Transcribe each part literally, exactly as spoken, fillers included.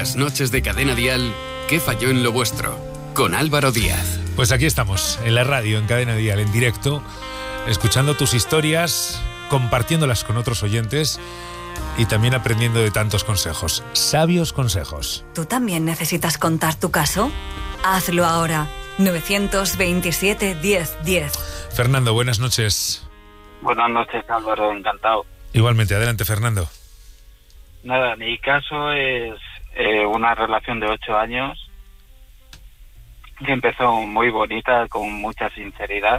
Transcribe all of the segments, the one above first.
Las noches de Cadena Dial, ¿qué falló en lo vuestro? Con Álvaro Díaz. Pues aquí estamos, en la radio, en Cadena Dial, en directo, escuchando tus historias, compartiéndolas con otros oyentes y también aprendiendo de tantos consejos, sabios consejos. ¿Tú también necesitas contar tu caso? Hazlo ahora. nueve veintisiete, diez, diez. Fernando, buenas noches. Buenas noches, Álvaro, encantado. Igualmente, adelante, Fernando. Nada, mi caso es eh, una relación de ocho años que empezó muy bonita, con mucha sinceridad.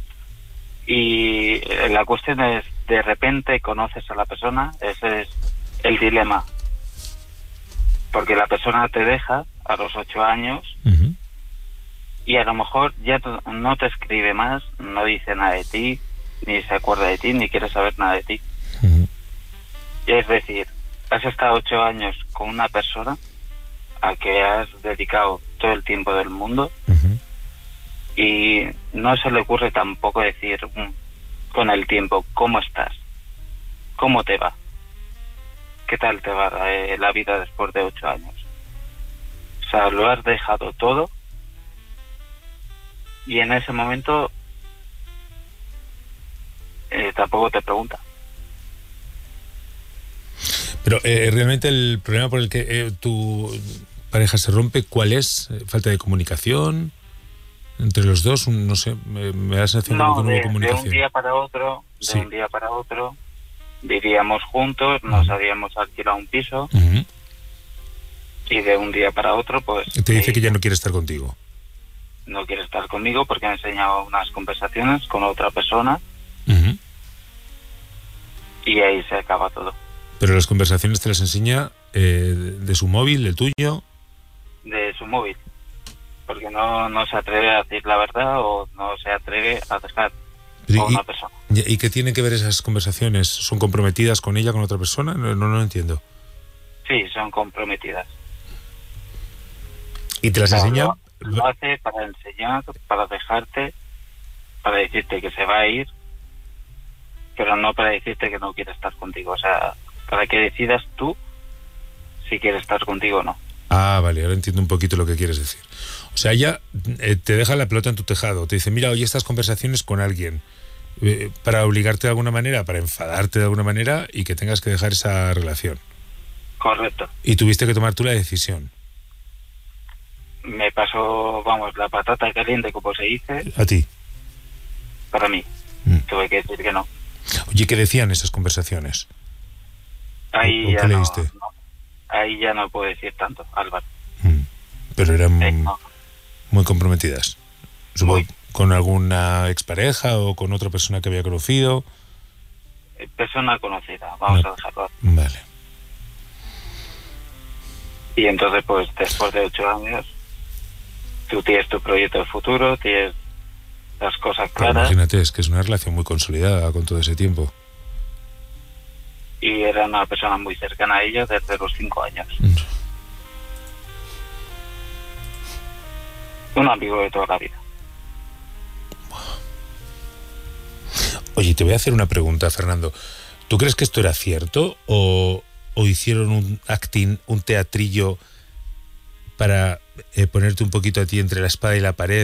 Y eh, la cuestión es, de repente conoces a la persona, ese es el dilema. Porque la persona te deja a los ocho años uh-huh. y a lo mejor ya no te escribe más, no dice nada de ti, ni se acuerda de ti, ni quiere saber nada de ti. Uh-huh. Es decir, has estado ocho años con una persona a que has dedicado todo el tiempo del mundo uh-huh. y no se le ocurre tampoco decir con el tiempo, ¿cómo estás? ¿Cómo te va? ¿Qué tal te va eh, la vida después de ocho años? O sea, lo has dejado todo y en ese momento eh, tampoco te pregunta. Pero eh, realmente el problema por el que eh, tu pareja se rompe, ¿cuál es? ¿Falta de comunicación entre los dos? Un, no sé, me, me da la sensación no, que no hubo de comunicación. un día para otro, de sí. un día para otro, vivíamos juntos, nos uh-huh. habíamos alquilado un piso uh-huh. y de un día para otro, pues... Te dice eh, que ya no quiere estar contigo. No quiere estar conmigo porque ha enseñado unas conversaciones con otra persona uh-huh. y ahí se acaba todo. Pero las conversaciones te las enseña eh, de su móvil, del tuyo. De su móvil. Porque no, no se atreve a decir la verdad o no se atreve a dejar y, a una persona. ¿Y qué tienen que ver esas conversaciones? ¿Son comprometidas con ella, con otra persona? No, no lo entiendo. Sí, son comprometidas. ¿Y te las enseña? Lo, lo hace para enseñar, para dejarte, para decirte que se va a ir, pero no para decirte que no quiere estar contigo. O sea, para que decidas tú si quieres estar contigo o no. Ah, vale, ahora entiendo un poquito lo que quieres decir. O sea, ella eh, te deja la pelota en tu tejado, te dice, mira, oye, estas conversaciones con alguien, eh, para obligarte de alguna manera, para enfadarte de alguna manera y que tengas que dejar esa relación. Correcto. Y tuviste que tomar tú la decisión. Me pasó, vamos, la patata caliente, como se dice. ¿A ti? Para mí. Mm. Tuve que decir que no. Oye, ¿qué decían esas conversaciones? Ahí ya ¿Qué no, leíste? no, ahí ya no puedo decir tanto, Álvaro. Mm. Pero eran eh, no. muy comprometidas. Supongo, ¿con alguna expareja o con otra persona que había conocido? Persona conocida, vamos no. a dejarlo. Vale. Y entonces, pues, después de ocho años, tú tienes tu proyecto de futuro, tienes las cosas claras. Pero imagínate, es que es una relación muy consolidada con todo ese tiempo. Y era una persona muy cercana a ella desde los cinco años. Mm. Un amigo de toda la vida. Oye, te voy a hacer una pregunta, Fernando. ¿Tú crees que esto era cierto o, o hicieron un acting, un teatrillo para eh, ponerte un poquito a ti entre la espada y la pared?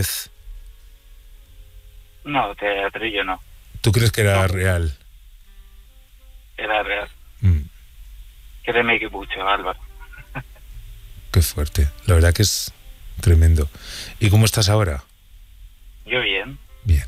No, teatrillo no. ¿Tú crees que era no. real? Era real. Mm. Créeme que mucho, Álvaro. Qué fuerte. La verdad que es tremendo. ¿Y cómo estás ahora? Yo bien. Bien.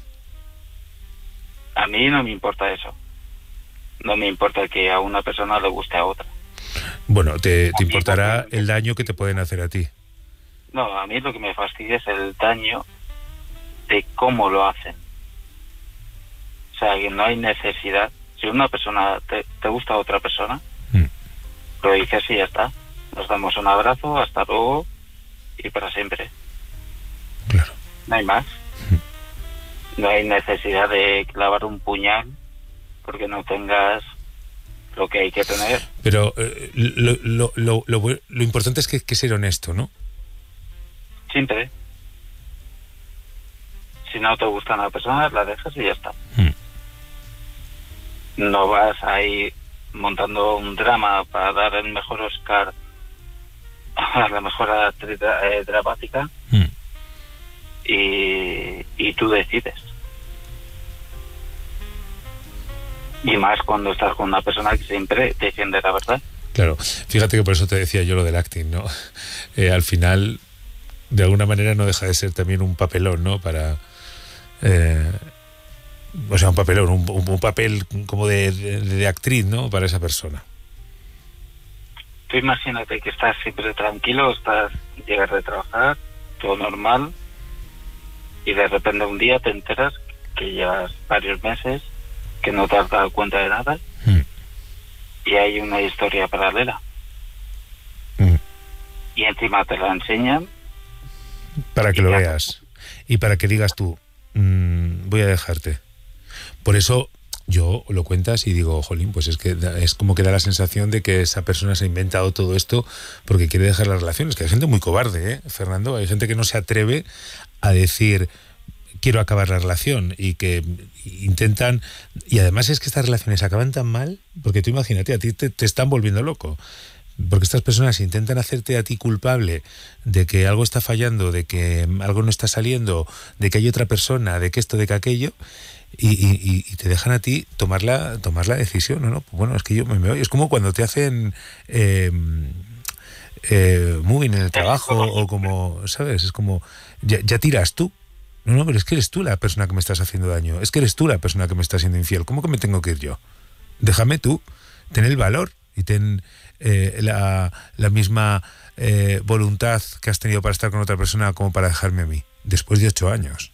A mí no me importa eso. No me importa que a una persona le guste a otra. Bueno, te, te importará el daño que te pueden hacer a ti. No, a mí lo que me fastidia es el daño de cómo lo hacen. O sea, que no hay necesidad. Si una persona te, te gusta a otra persona, mm. lo dices y ya está. Nos damos un abrazo, hasta luego y para siempre. Claro. No hay más. Mm. No hay necesidad de clavar un puñal porque no tengas lo que hay que tener. Pero eh, lo, lo, lo, lo, lo importante es que, que ser honesto, ¿no? Siempre. Si no te gusta una persona, la dejas y ya está. Mm. No vas ahí montando un drama para dar el mejor Oscar a la mejor actriz eh, dramática, mm. y, y tú decides. Y más cuando estás con una persona que siempre defiende la verdad. Claro, fíjate que por eso te decía yo lo del acting, ¿no? Eh, al final, de alguna manera no deja de ser también un papelón, ¿no? Para... Eh, o sea, un papelón, un, un, un papel como de, de, de actriz, ¿no? Para esa persona. Tú imagínate que estás siempre tranquilo, estás, llegas de trabajar, todo normal, y de repente un día te enteras que llevas varios meses que no te has dado cuenta de nada, mm. y hay una historia paralela. Mm. Y encima te la enseñan. Para que lo veas. Y para que digas tú, mmm, voy a dejarte. Por eso yo lo cuentas y digo, jolín, pues es que es como que da la sensación de que esa persona se ha inventado todo esto porque quiere dejar las relaciones. Que hay gente muy cobarde, ¿eh, Fernando? Hay gente que no se atreve a decir, quiero acabar la relación, y que intentan... Y además es que estas relaciones acaban tan mal, porque tú imagínate, a ti te, te están volviendo loco. Porque estas personas intentan hacerte a ti culpable de que algo está fallando, de que algo no está saliendo, de que hay otra persona, de que esto, de que aquello, y, y, y te dejan a ti tomar la, tomar la decisión, ¿no? ¿no? Pues bueno, es que yo me, me es como cuando te hacen eh, eh, moving en el trabajo, o como, ¿sabes? Es como, ya, ya tiras tú. No, no, pero es que eres tú la persona que me estás haciendo daño, es que eres tú la persona que me está siendo infiel. ¿Cómo que me tengo que ir yo? Déjame tú, ten el valor y ten eh, la, la misma eh, voluntad que has tenido para estar con otra persona como para dejarme a mí, después de ocho años.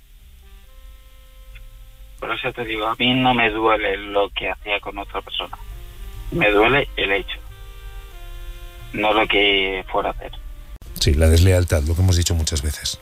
Por eso te digo, a mí no me duele lo que hacía con otra persona. Me duele el hecho, no lo que fuera a hacer. Sí, la deslealtad, lo que hemos dicho muchas veces.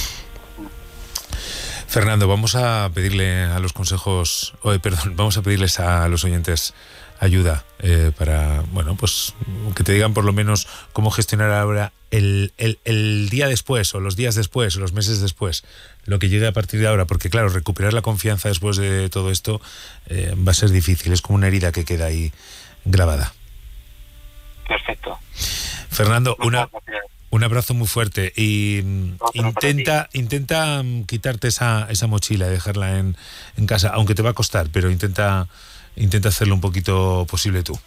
Fernando, vamos a pedirle a los consejos, oh, perdón, vamos a pedirles a los oyentes ayuda eh, para, bueno, pues que te digan por lo menos cómo gestionar ahora el, el, el día después, o los días después, o los meses después, lo que llegue a partir de ahora, porque claro, recuperar la confianza después de todo esto eh, va a ser difícil, es como una herida que queda ahí grabada. Perfecto. Fernando, una... Un abrazo muy fuerte y Otro intenta intenta um, quitarte esa, esa mochila y dejarla en, en casa, aunque te va a costar, pero intenta intenta hacerlo un poquito posible tú.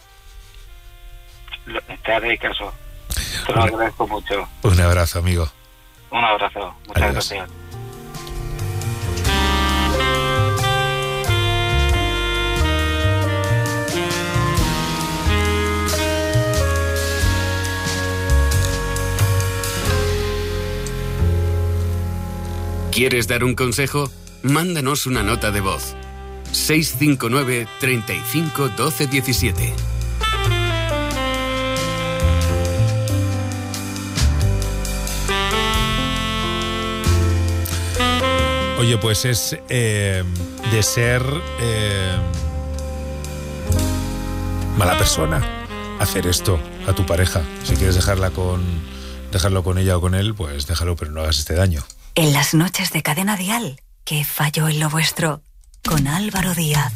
Te haré caso. Te lo agradezco mucho. Un abrazo, amigo. Un abrazo. Muchas Adiós. gracias. ¿Quieres dar un consejo? Mándanos una nota de voz. seis cinco nueve, treinta y cinco, doce, diecisiete. Oye, pues es eh, de ser eh, mala persona hacer esto a tu pareja. Si quieres dejarla con dejarlo con ella o con él, pues déjalo, pero no hagas este daño. En las noches de Cadena Dial, que falló en lo vuestro, con Álvaro Díaz.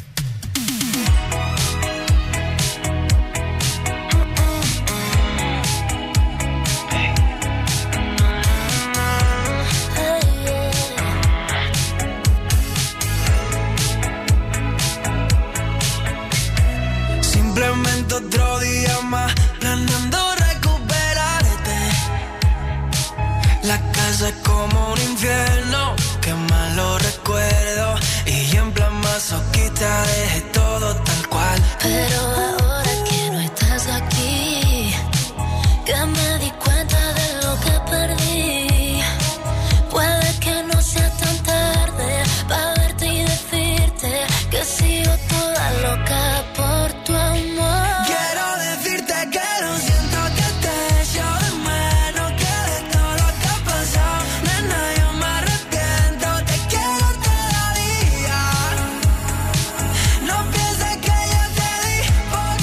Simplemente otro día más, planeando recuperarte. La casa es como un infierno, qué malo recuerdo. Y en plan masoquista dejé todo tal cual. Pero ahora que no estás aquí, que me di cuenta de lo que perdí. Puede que no sea tan tarde para verte y decirte que sigo toda loca por tu amor. Quiero decirte que lo siento, que te echo de menos, que de todo lo que ha pasado, nena, yo me arrepiento, te quiero todavía. No pienses que yo te di por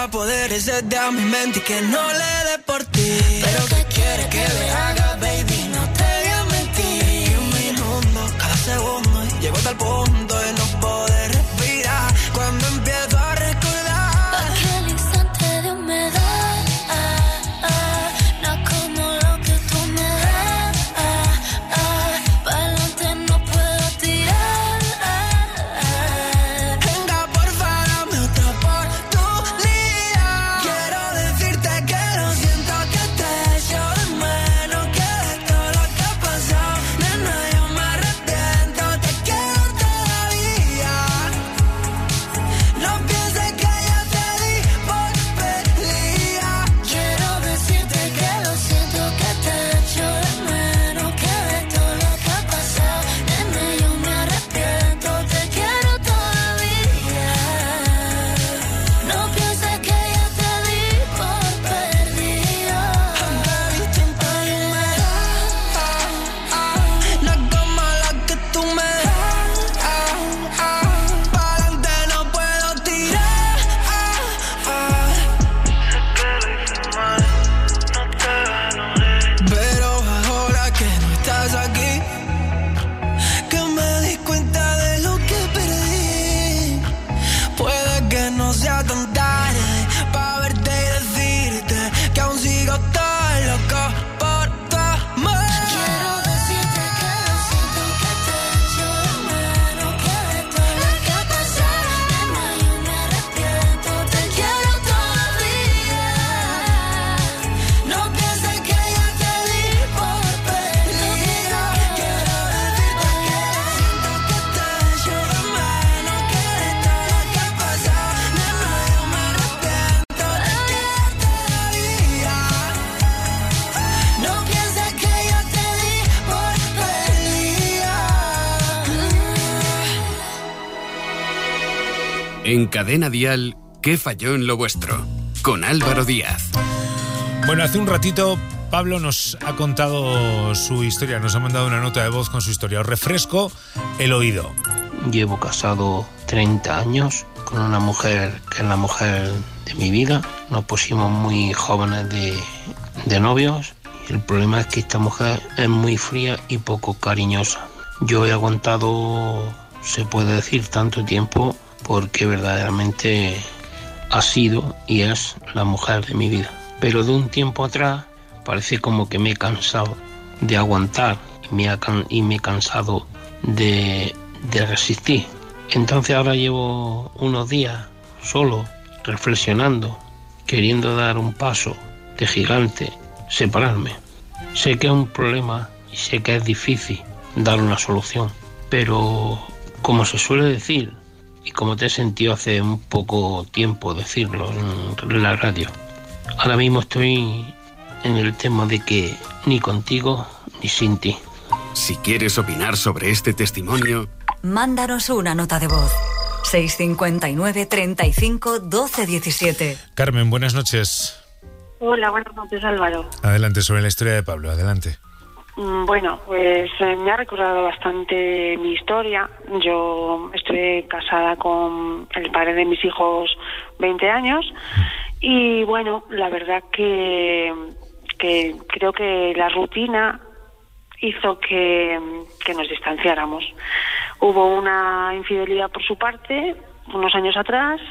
para poder resetear mi mente y que no le dé por ti. Pero ¿qué quieres que le haga, baby? No te voy a mentir. Un minuto, cada segundo, y llego hasta el punto de no poder respirar. Cuando empiezo a recordar aquel instante de humedad, ah, ah, no como lo que tú me das, ah, ah, pa'lante no puedo tirar, ah, ah. Venga, porfa, dame otra oportunidad. Quiero decirte que lo siento, que te echo de menos, que de todo lo que ha pasado, nena, yo me arrepiento, te quiero todavía. No pienses que ya te di por perdida. Quiero decirte que lo siento, que te echo de menos, que de todo lo que ha pasado, nena, yo me arrepiento, te quiero todavía. No pienses que ya te di por perdida. No es como la que tú me das, pa'lante no puedo tirar. Pero ahora que no estás aquí, que me di cuenta de lo que perdí. Puede que no sea tan tarde pa' verte y decirte que aún sigo tan loco por tu amor. Quiero decirte que lo siento, que te echo de menos, que de todo lo que ha pasado, nena, yo me arrepiento, te quiero todavía. No pienses que ya te di por perdida. Quiero decirte que lo siento, que te echo de menos, que de todo lo que ha pasado, nena, yo me arrepiento, te quiero todavía. No pienses que yo te di por perdida. En Cadena Dial, ¿qué falló en lo vuestro? Con Álvaro Díaz. Bueno, hace un ratito Pablo nos ha contado su historia, nos ha mandado una nota de voz con su historia. Os refresco el oído. Llevo casado treinta años con una mujer que es la mujer de mi vida. Nos pusimos muy jóvenes de, de novios. El problema es que esta mujer es muy fría y poco cariñosa. Yo he aguantado, se puede decir, tanto tiempo porque verdaderamente ha sido y es la mujer de mi vida. Pero de un tiempo atrás parece como que me he cansado de aguantar y me, ha can- y me he cansado de, de resistir. Entonces ahora llevo unos días solo, reflexionando, queriendo dar un paso de gigante, separarme. Sé que es un problema y sé que es difícil dar una solución, pero como se suele decir, y como te he sentido hace un poco tiempo decirlo en la radio, ahora mismo estoy en el tema de que ni contigo ni sin ti. Si quieres opinar sobre este testimonio, Mándanos una nota de voz. seis cinco nueve, treinta y cinco, doce diecisiete. Carmen, buenas noches. Hola, buenas noches, Álvaro. Adelante, sobre la historia de Pablo, adelante. Mm, Bueno, pues eh, me ha recordado bastante mi historia. Yo estoy casada con el padre de mis hijos veinte años y bueno, la verdad que, que creo que la rutina hizo que, que nos distanciáramos. Hubo una infidelidad por su parte unos años atrás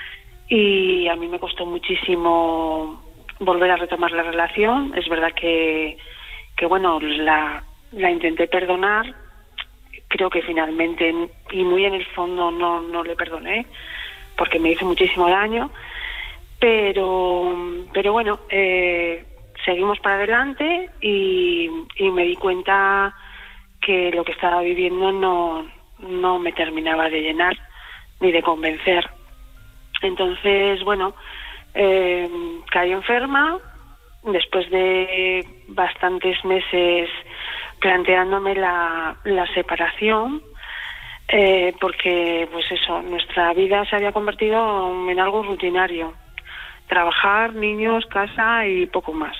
y a mí me costó muchísimo volver a retomar la relación. Es verdad que, que bueno, la, la intenté perdonar, creo que finalmente, y muy en el fondo no, no le perdoné, porque me hizo muchísimo daño, pero, pero bueno, eh, seguimos para adelante y, y me di cuenta que lo que estaba viviendo no, no me terminaba de llenar ni de convencer. Entonces, bueno, eh, caí enferma después de bastantes meses planteándome la, la separación, eh, porque pues eso, nuestra vida se había convertido en algo rutinario: trabajar, niños, casa y poco más.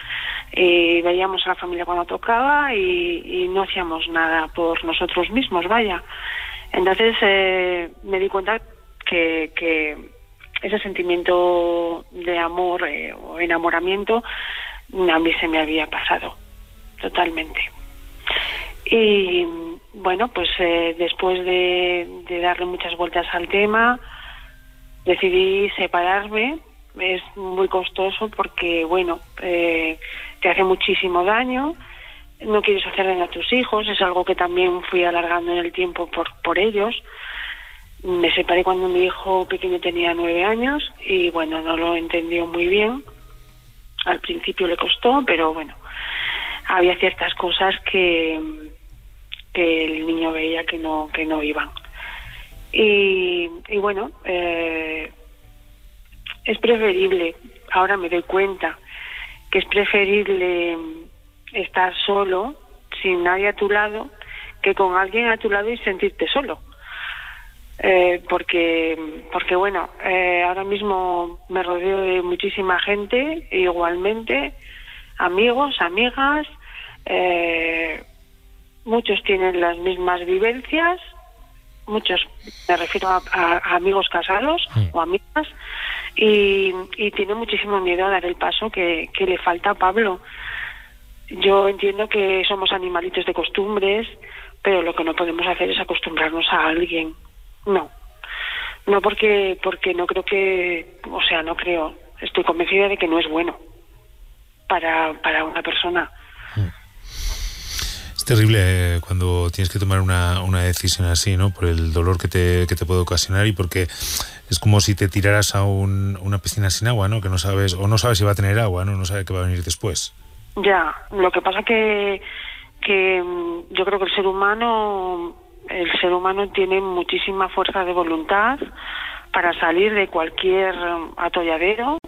Y veíamos a la familia cuando tocaba y, y no hacíamos nada por nosotros mismos, vaya. Entonces eh, me di cuenta que, que, ese sentimiento de amor eh, o enamoramiento a mí se me había pasado totalmente. Y bueno, pues eh, después de, de darle muchas vueltas al tema, decidí separarme. Es muy costoso porque, bueno, eh, te hace muchísimo daño, no quieres hacer daño a tus hijos, es algo que también fui alargando en el tiempo por, por ellos. Me separé cuando mi hijo pequeño tenía nueve años y, bueno, no lo entendió muy bien. Al principio le costó, pero, bueno, había ciertas cosas que, que el niño veía que no, que no iban. Y, y bueno, eh, es preferible, ahora me doy cuenta, que es preferible estar solo, sin nadie a tu lado, que con alguien a tu lado y sentirte solo. Eh, porque, porque bueno, eh, ahora mismo me rodeo de muchísima gente, igualmente, amigos, amigas, eh, muchos tienen las mismas vivencias, muchos, me refiero a, a, a amigos casados sí. o amigas, y, y tiene muchísimo miedo a dar el paso que, que le falta a Pablo. Yo entiendo que somos animalitos de costumbres, pero lo que no podemos hacer es acostumbrarnos a alguien. No, no porque porque no creo que, o sea, no creo, estoy convencida de que no es bueno para, para una persona. Es terrible cuando tienes que tomar una, una decisión así, ¿no? Por el dolor que te, que te puede ocasionar y porque es como si te tiraras a un, una piscina sin agua, ¿no? Que no sabes, o no sabes si va a tener agua, ¿no? No sabes qué va a venir después. Ya, lo que pasa que, que yo creo que el ser humano... El ser humano tiene muchísima fuerza de voluntad para salir de cualquier atolladero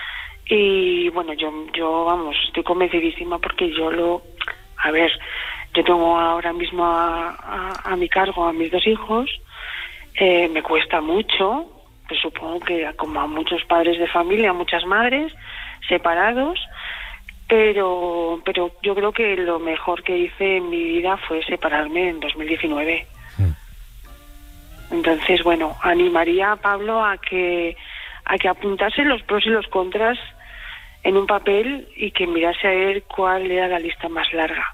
y bueno, yo yo vamos, estoy convencidísima porque yo lo... A ver, yo tengo ahora mismo a, a, a mi cargo a mis dos hijos, eh, me cuesta mucho, pues supongo que como a muchos padres de familia, a muchas madres, separados, pero pero yo creo que lo mejor que hice en mi vida fue separarme en dos mil diecinueve. Entonces, bueno, animaría a Pablo a que a que apuntase los pros y los contras en un papel y que mirase a ver cuál era la lista más larga.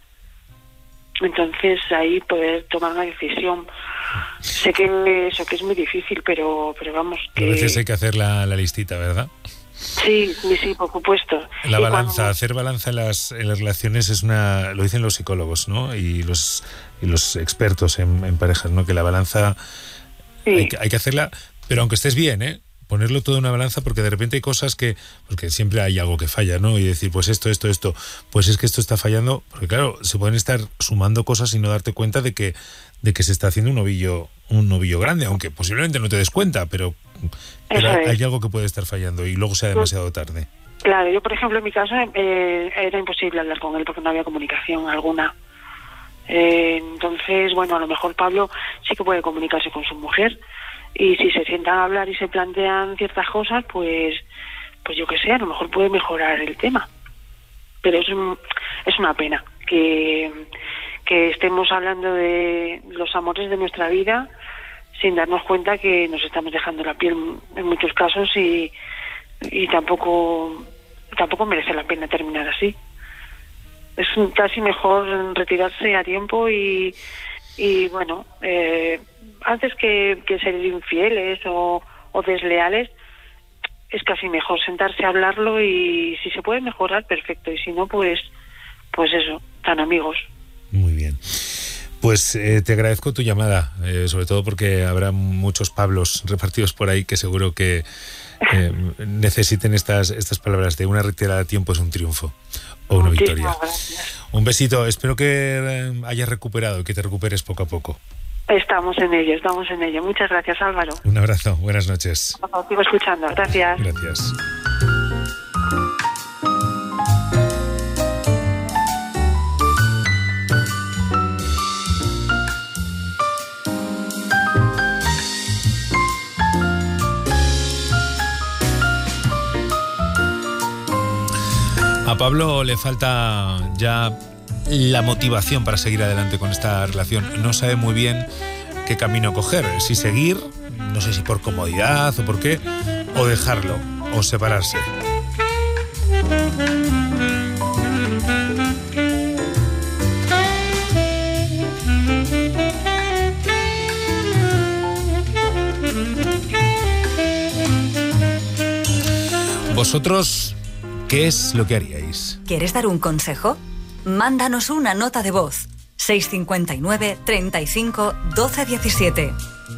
Entonces, ahí poder tomar una decisión. Sé que eso que es muy difícil, pero pero vamos que... A veces hay que hacer la, la listita, ¿verdad? Sí, sí, por supuesto. La y balanza, cuando... hacer balanza en las, en las relaciones es una, lo dicen los psicólogos, ¿no? Y los y los expertos en, en parejas, ¿no? Que la balanza sí. hay, hay que hacerla, pero aunque estés bien, ¿eh? Ponerlo todo en una balanza porque de repente hay cosas que, porque siempre hay algo que falla, ¿no? Y decir, pues esto, esto, esto, pues es que esto está fallando, porque claro, se pueden estar sumando cosas y no darte cuenta de que, de que se está haciendo un novillo, un novillo grande, aunque posiblemente no te des cuenta, pero, pero hay algo que puede estar fallando y luego sea demasiado tarde. Claro, yo por ejemplo en mi caso eh, era imposible hablar con él porque no había comunicación alguna. Eh, entonces, bueno, a lo mejor Pablo sí que puede comunicarse con su mujer y si se sientan a hablar y se plantean ciertas cosas, pues pues yo qué sé, a lo mejor puede mejorar el tema. Pero es, un, es una pena que, que estemos hablando de los amores de nuestra vida sin darnos cuenta que nos estamos dejando la piel en muchos casos y, y tampoco, tampoco merece la pena terminar así. Es casi mejor retirarse a tiempo y, y bueno, eh, antes que, que ser infieles o, o desleales, es casi mejor sentarse a hablarlo y si se puede mejorar, perfecto, y si no, pues, pues eso, tan amigos. Muy bien. Pues eh, te agradezco tu llamada, eh, sobre todo porque habrá muchos Pablos repartidos por ahí que seguro que eh, necesiten estas, estas palabras de una retirada a tiempo es un triunfo. O una Muchísimas victoria. Gracias. Un besito, espero que hayas recuperado y que te recuperes poco a poco. Estamos en ello, estamos en ello. Muchas gracias, Álvaro. Un abrazo, buenas noches. Os sigo escuchando, gracias. Gracias. A Pablo le falta ya la motivación para seguir adelante con esta relación. No sabe muy bien qué camino coger, si seguir, no sé si por comodidad o por qué, o dejarlo, o separarse. ¿Vosotros qué es lo que haríais? ¿Quieres dar un consejo? Mándanos una nota de voz. seis cinco nueve, treinta y cinco, doce diecisiete.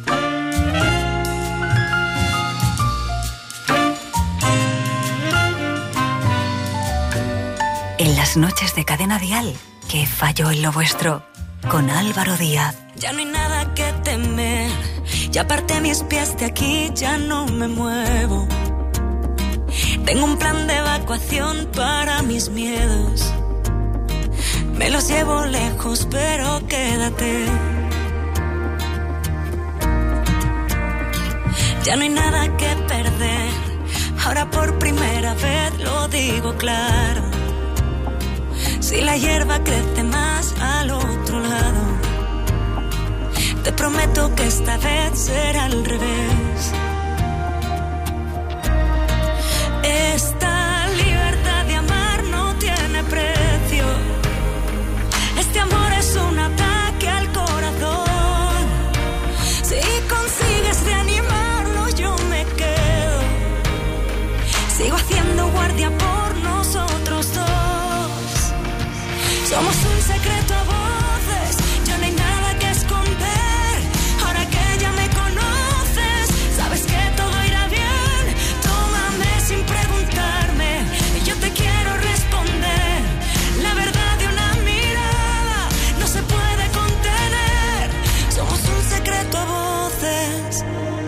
En las noches de Cadena Dial, ¿qué falló en lo vuestro? Con Álvaro Díaz. Ya no hay nada que temer, ya aparté mis pies de aquí, ya no me muevo. Tengo un plan de evacuación para mis miedos. Me los llevo lejos, pero quédate. Ya no hay nada que perder, ahora por primera vez lo digo claro. Si la hierba crece más al otro lado, te prometo que esta vez será al revés. Esta libertad de amar no tiene precio. Este amor es un ataque al corazón. Si consigues reanimarlo, yo me quedo. Sigo haciendo guardia por nosotros dos. Somos un secreto a voces, ya no hay nada que esconder. Ahora que ya me conoces, sabes que todo irá bien. Tómame sin preguntarme, y yo te quiero responder. La verdad de una mirada no se puede contener. Somos un secreto a voces.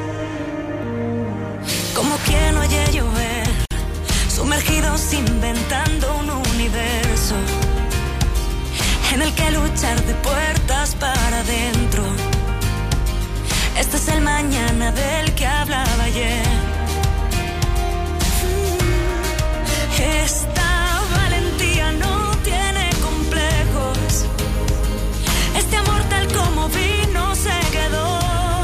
Como quien oye llover, sumergidos inventando un universo en el que luchar de puertas para adentro. Este es el mañana del que hablaba ayer. Esta valentía no tiene complejos. Este amor tal como vino se quedó,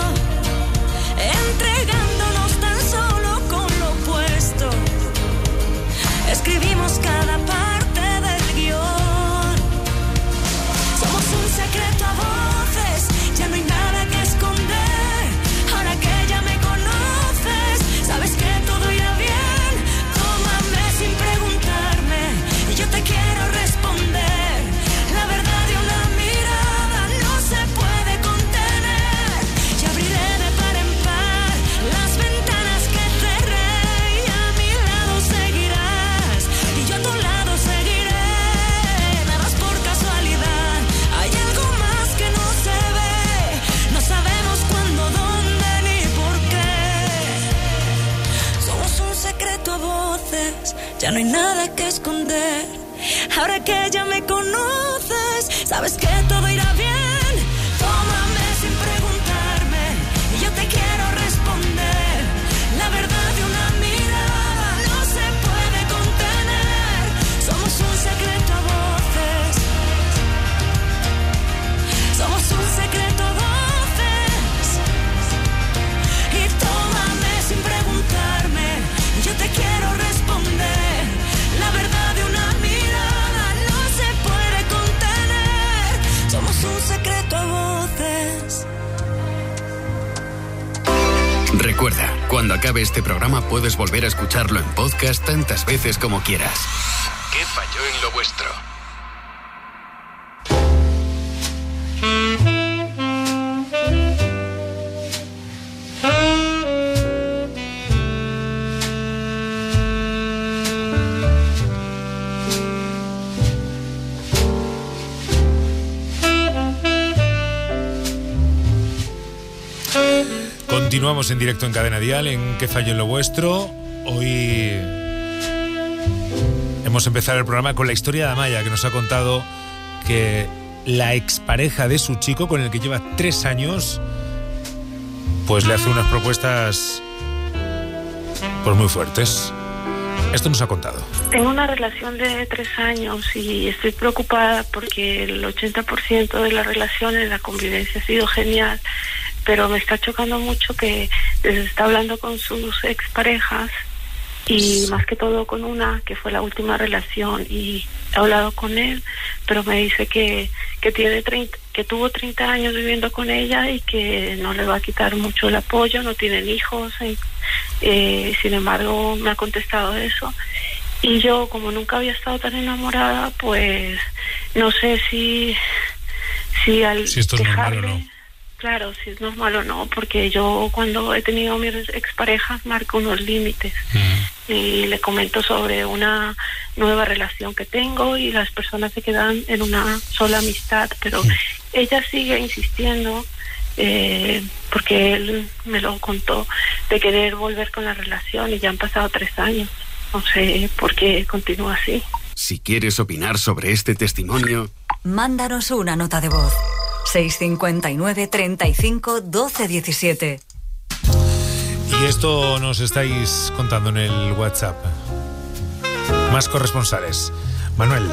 entregándonos tan solo con lo opuesto. Escribimos cada parte del guión. Somos un secreto a voces, ya no hay nada que esconder. Ahora que ya me conoces, sabes que todo irá bien. Tómame sin preguntarme, y yo te quiero responder. La verdad de una mirada no se puede contener. Y abriré de par en par las ventanas que cerré, y a mi lado seguirás, y yo a tu lado seguiré. Nada es por casualidad, hay algo más que no se ve. No sabemos cuándo, dónde ni por qué. Somos un secreto a voces, ya no hay nada que esconder. Ahora que ya me conoces, sabes que todo irá bien. Tómame sin preguntarme, y yo te quiero responder. La verdad de una mirada no se puede contener. Somos un secreto a voces. Somos un secreto a voces. Y tómame sin preguntarme, y yo te quiero responder. La verdad de una mirada no se puede contener. Somos un secreto a voces. Recuerda, cuando acabe este programa puedes volver a escucharlo en podcast tantas veces como quieras. ¿Qué falló en lo vuestro? Continuamos en directo en Cadena Dial, en ¿Qué falló en lo vuestro? Hoy hemos empezado el programa con la historia de Amaya, que nos ha contado que la expareja de su chico, con el que lleva tres años, pues le hace unas propuestas pues muy fuertes. Esto nos ha contado. Tengo una relación de tres años y estoy preocupada porque el ochenta por ciento de la relación en la convivencia ha sido genial, pero me está chocando mucho que está hablando con sus exparejas y más que todo con una que fue la última relación, y he hablado con él, pero me dice que que tiene treinta, que tuvo treinta años viviendo con ella y que no le va a quitar mucho el apoyo, no tienen hijos, eh, eh, sin embargo me ha contestado eso, y yo, como nunca había estado tan enamorada, pues no sé si si al si esto es dejarle, normal o no. Claro, si es normal o no, porque yo cuando he tenido mis exparejas marco unos límites mm. y le comento sobre una nueva relación que tengo y las personas se quedan en una sola amistad, pero mm. ella sigue insistiendo, eh, porque él me lo contó, de querer volver con la relación y ya han pasado tres años. No sé por qué continúa así. Si quieres opinar sobre este testimonio, mándanos una nota de voz. seis cinco nueve, treinta y cinco, doce diecisiete. Y esto nos estáis contando en el WhatsApp. Más corresponsales. Manuel.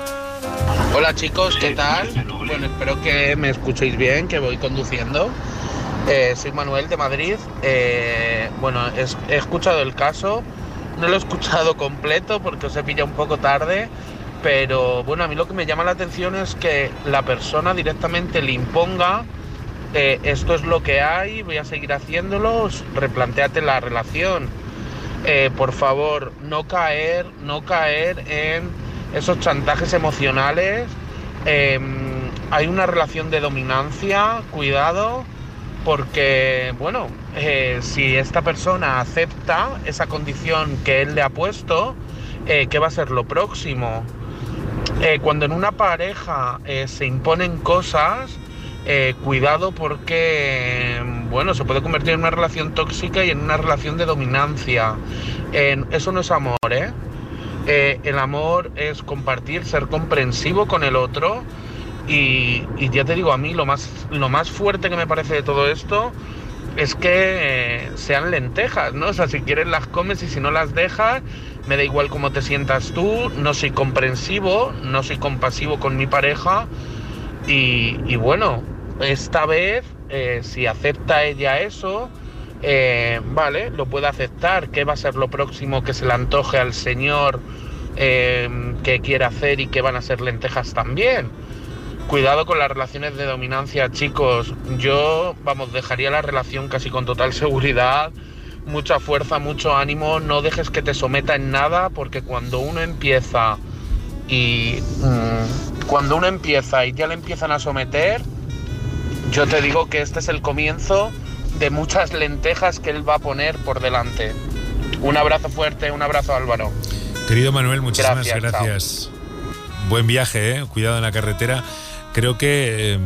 Hola chicos, ¿qué tal? Bueno, espero que me escuchéis bien, que voy conduciendo. Eh, soy Manuel de Madrid. Eh, bueno, es, he escuchado el caso, no lo he escuchado completo porque os he pillado un poco tarde. Pero bueno, a mí lo que me llama la atención es que la persona directamente le imponga, eh, esto es lo que hay, voy a seguir haciéndolo, replantéate la relación. Eh, por favor, no caer, no caer en esos chantajes emocionales. Eh, hay una relación de dominancia, cuidado, porque bueno, eh, si esta persona acepta esa condición que él le ha puesto, eh, ¿qué va a ser lo próximo? Eh, cuando en una pareja eh, se imponen cosas, eh, cuidado porque, bueno, se puede convertir en una relación tóxica y en una relación de dominancia. Eh, eso no es amor, ¿eh? Eh, el amor es compartir, ser comprensivo con el otro y, y ya te digo, a mí lo más, lo más fuerte que me parece de todo esto es que eh, sean lentejas, ¿no? O sea, si quieres las comes y si no las dejas, me da igual cómo te sientas tú, no soy comprensivo, no soy compasivo con mi pareja y, y bueno, esta vez, eh, si acepta ella eso, eh, vale, lo puede aceptar. ¿Qué va a ser lo próximo que se le antoje al señor eh, que quiere hacer y que van a ser lentejas también? Cuidado con las relaciones de dominancia, chicos. Yo, vamos, dejaría la relación casi con total seguridad. Mucha fuerza, mucho ánimo, no dejes que te someta en nada, porque cuando uno empieza y mmm, cuando uno empieza y ya le empiezan a someter, yo te digo que este es el comienzo de muchas lentejas que él va a poner por delante. Un abrazo fuerte, un abrazo, Álvaro. Querido Manuel, muchísimas gracias. gracias. Buen viaje, ¿eh? Cuidado en la carretera. Creo que eh,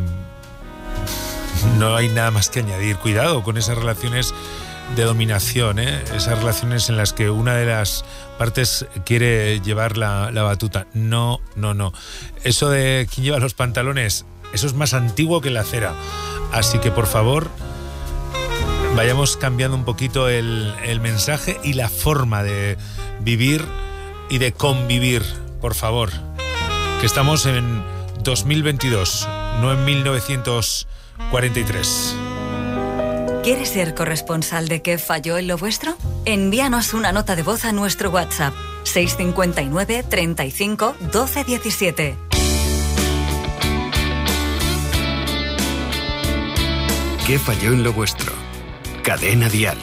no hay nada más que añadir. Cuidado con esas relaciones de dominación, ¿eh? Esas relaciones en las que una de las partes quiere llevar la, la batuta. No, no, no. Eso de quién lleva los pantalones, eso es más antiguo que la cera. Así que por favor, vayamos cambiando un poquito el, el mensaje y la forma de vivir y de convivir, por favor. Que estamos en dos mil veintidós, no en mil novecientos cuarenta y tres. ¿Quieres ser corresponsal de qué falló en lo vuestro? Envíanos una nota de voz a nuestro WhatsApp seis cinco nueve, treinta y cinco, doce diecisiete. ¿Qué falló en lo vuestro? Cadena Dial.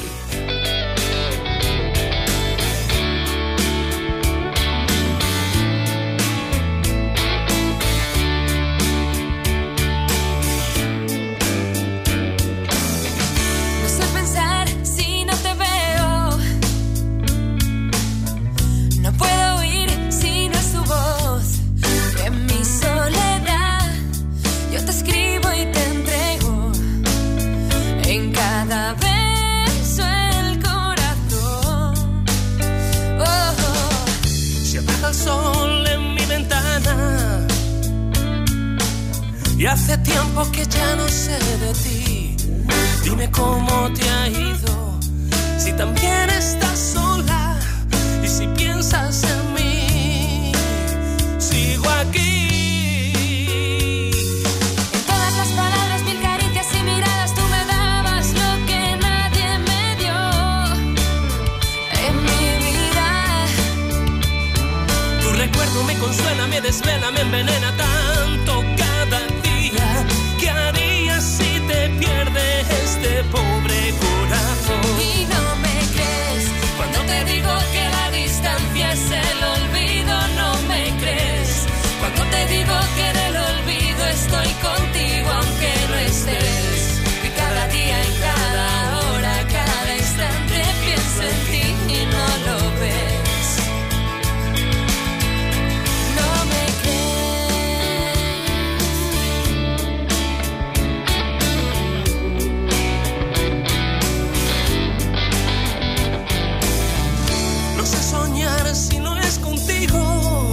Y hace tiempo que ya no sé de ti. Dime cómo te ha ido, si también estás sola y si piensas en mí. Sigo aquí. En todas las palabras, mil caricias y miradas tú me dabas. recuerdo me consuela, me desvela, me envenena tanto cada día. ¿Qué harías si te pierde este pobre corazón? Y no me crees cuando te digo que la distancia es el olvido, no me crees cuando te digo que en el olvido estoy contigo aunque no estés. Y cada día, en cada hora, cada instante pienso en ti y no lo ves. No me crees. No sé soñar si no es contigo.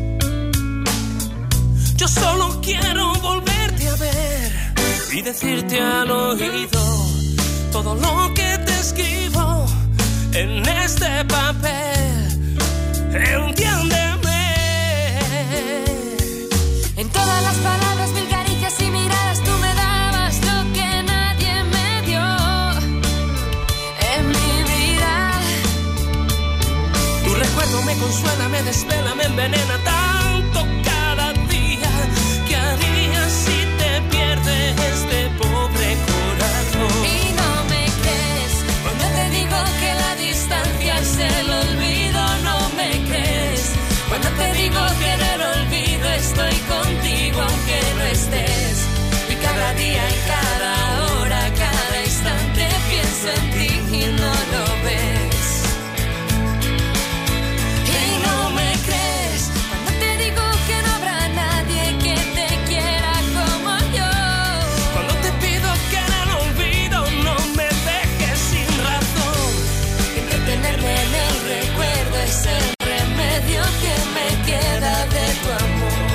Yo solo quiero volverte a ver y decirte al oído todo lo que te escribo en este papel. Entiéndeme. En todas las palabras, mil caricias y miradas, tú me dabas lo que nadie me dio en mi vida. Tu recuerdo me consuela, me desvela, me envenena tanto cada día. ¿Qué harías si te pierde este pobre corazón? Y no me crees cuando te digo que la distancia es el olvido, no me crees cuando te digo que en el olvido estoy contigo aunque no estés. Y cada día, en cada hora, cada instante pienso en ti y no lo ves. Y no me crees cuando te digo que no habrá nadie que te quiera como yo. Cuando te pido que en el olvido no me dejes sin razón. Entretenerme en el recuerdo es el remedio que me queda de tu amor.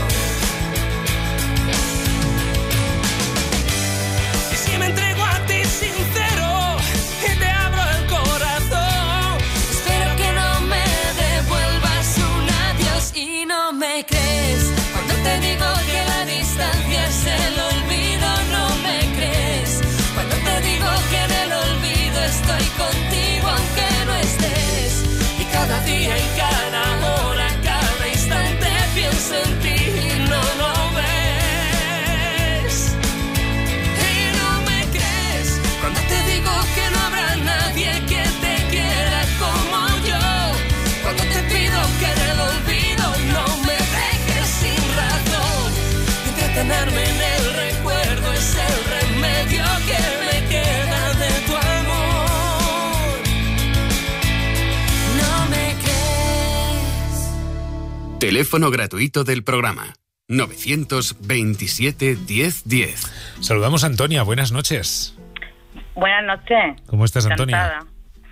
Y si me entrego a ti sincero y te abro el corazón, espero que no me devuelvas un adiós. Y no me crees cuando te digo que la distancia es el olvido, no me crees cuando te digo que en el olvido estoy contigo aunque no estés. Y cada día, en cada hora, cada instante pienso en ti y no lo ves. y no me crees Cuando te digo que no habrá nadie que te quiera como yo. Cuando te pido que en el olvido no me dejes sin razón. entretenerme en el recuerdo es el remedio que me queda de tu amor. No me crees. Teléfono gratuito del programa novecientos veintisiete diez diez. Saludamos a Antonia, buenas noches. Buenas noches. ¿Cómo estás, Antonia? Encantada.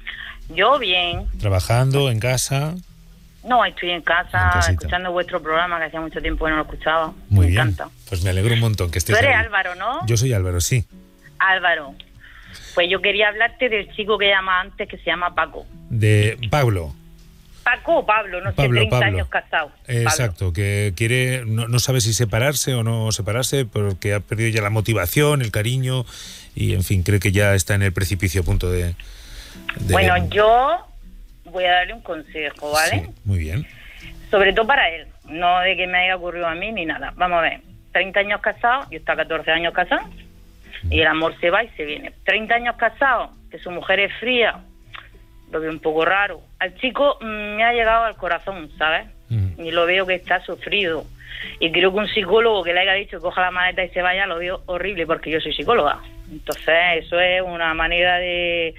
Yo bien. ¿Trabajando en casa? No, estoy en casa En casita. escuchando vuestro programa que hacía mucho tiempo que no lo escuchaba. Muy me bien. encanta. Pues me alegro un montón que estés Tú eres ahí. Álvaro, ¿no? Yo soy Álvaro, sí. Álvaro. Pues yo quería hablarte del chico que llama antes, que se llama Paco. De Pablo. Paco o Pablo, no Pablo, sé, treinta Pablo. años casado. Exacto, que quiere, no, no sabe si separarse o no separarse, porque ha perdido ya la motivación, el cariño y, en fin, cree que ya está en el precipicio a punto de... de- Bueno, yo voy a darle un consejo, ¿vale? Sí, muy bien. Sobre todo para él, no de que me haya ocurrido a mí ni nada. Vamos a ver, treinta años casado, yo está catorce años casado, y el amor se va y se viene. treinta años casado, que su mujer es fría, lo veo un poco raro. Al chico mm, me ha llegado al corazón, ¿sabes? Mm. Y lo veo que está sufrido. Y creo que un psicólogo que le haya dicho que coja la maleta y se vaya, lo veo horrible, porque yo soy psicóloga. Entonces, eso es una manera de,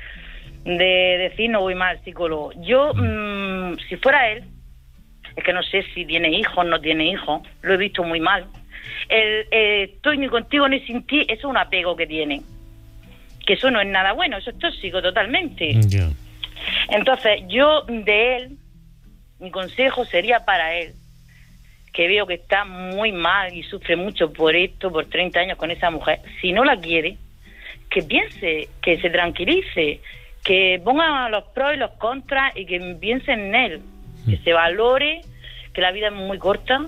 de decir no voy mal, psicólogo. Yo, mm, si fuera él, es que no sé si tiene hijos, no tiene hijos, lo he visto muy mal. El eh, estoy ni contigo ni sin ti, eso es un apego que tiene. Que eso no es nada bueno, eso es tóxico totalmente. Ya. Entonces, yo de él, mi consejo sería para él, que veo que está muy mal y sufre mucho por esto, por treinta años con esa mujer. Si no la quiere, que piense, que se tranquilice, que ponga los pros y los contras y que piense en él, que se valore, que la vida es muy corta